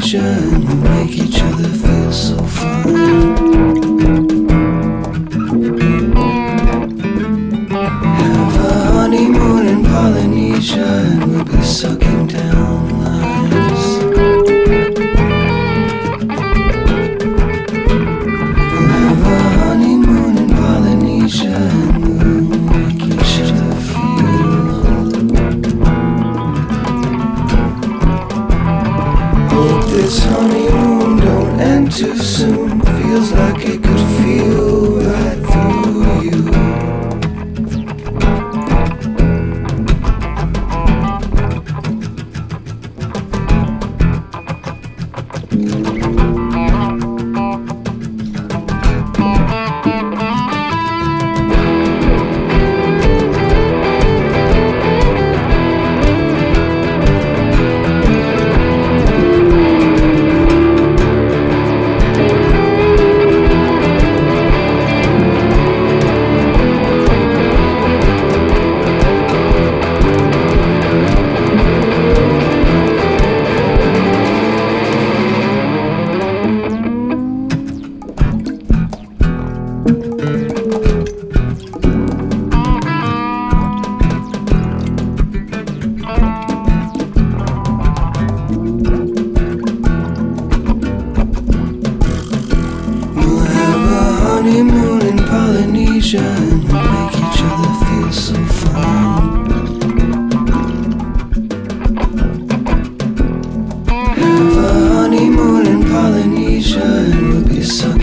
Polynesia, and we'll make each other feel so fine. Have a honeymoon in Polynesia, and we'll be sucking down limes. We'll have a honeymoon in Polynesia, and we'll make each other feel. Hope this honeymoon don't end too soon. Feels like it could feel right through you. Honeymoon in Polynesia, and we'll make each other feel so fine. Have a honeymoon in Polynesia, and we'll be so